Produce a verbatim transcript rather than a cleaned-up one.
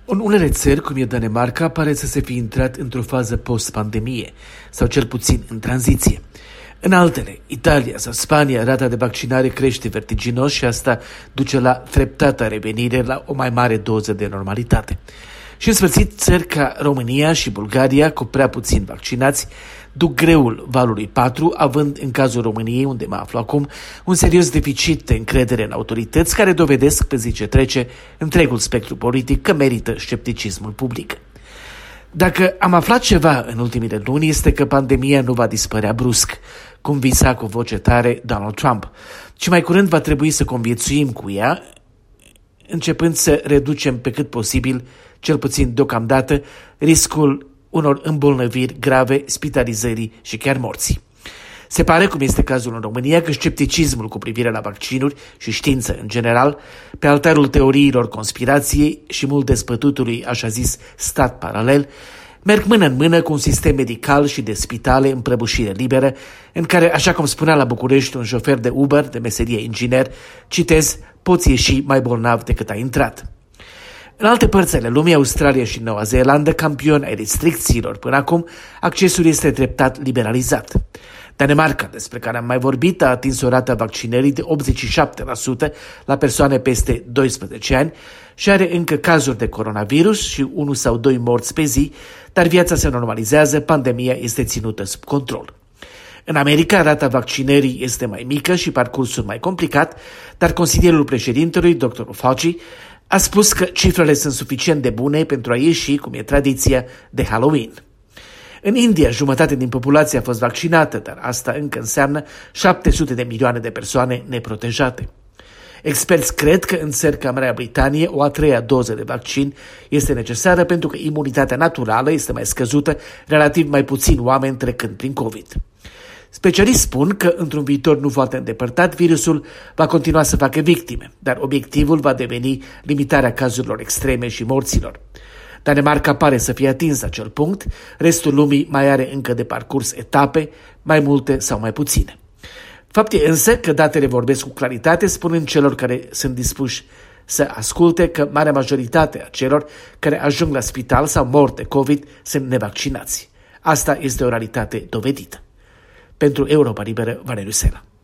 În unele țări, cum e Danemarca, pare să se fi intrat într-o fază post-pandemie, sau cel puțin în tranziție. În altele, Italia sau Spania, rata de vaccinare crește vertiginos și asta duce la treptată revenire la o mai mare doză de normalitate. Și în sfârșit, țări ca România și Bulgaria, cu prea puțini vaccinați, duc greul valului patru, având în cazul României, unde mă aflu acum, un serios deficit de încredere în autorități care dovedesc pe zi ce trece întregul spectru politic că merită scepticismul public. Dacă am aflat ceva în ultimile luni, este că pandemia nu va dispărea brusc, cum visa cu voce tare Donald Trump, ci mai curând va trebui să conviețuim cu ea, începând să reducem pe cât posibil, cel puțin deocamdată, riscul unor îmbolnăviri grave, spitalizării și chiar morții. Se pare, cum este cazul în România, că scepticismul cu privire la vaccinuri și știință în general, pe altarul teoriilor conspirației și mult despătutului, așa zis, stat paralel, merg mână în mână cu un sistem medical și de spitale în prăbușire liberă, în care, așa cum spunea la București un șofer de Uber, de meserie inginer, citez, poți ieși mai bolnav decât ai intrat. În alte părți ale lumii, Australia și Noua Zeelandă, campioni ai restricțiilor până acum, accesul este treptat liberalizat. Danemarca, despre care am mai vorbit, a atins o rată a vaccinării de optzeci și șapte la sută la persoane peste doisprezece ani și are încă cazuri de coronavirus și unul sau doi morți pe zi, dar viața se normalizează, pandemia este ținută sub control. În America, rata vaccinării este mai mică și parcursul mai complicat, dar consilierul președintelui, doctorul Fauci, a spus că cifrele sunt suficient de bune pentru a ieși, cum e tradiția, de Halloween. În India, jumătate din populație a fost vaccinată, dar asta încă înseamnă șapte sute de milioane de persoane neprotejate. Experți cred că în țări ca Marea Britanie o a treia doză de vaccin este necesară pentru că imunitatea naturală este mai scăzută, relativ mai puțini oameni trecând prin COVID. Specialiști spun că într-un viitor nu foarte îndepărtat, virusul va continua să facă victime, dar obiectivul va deveni limitarea cazurilor extreme și morților. Danemarca pare să fie atins acel punct, restul lumii mai are încă de parcurs etape, mai multe sau mai puține. Fapt e însă că datele vorbesc cu claritate, spunând celor care sunt dispuși să asculte că marea majoritate a celor care ajung la spital sau mor de COVID sunt nevaccinați. Asta este o realitate dovedită. Pentru Europa Liberă, Valeriu Sela.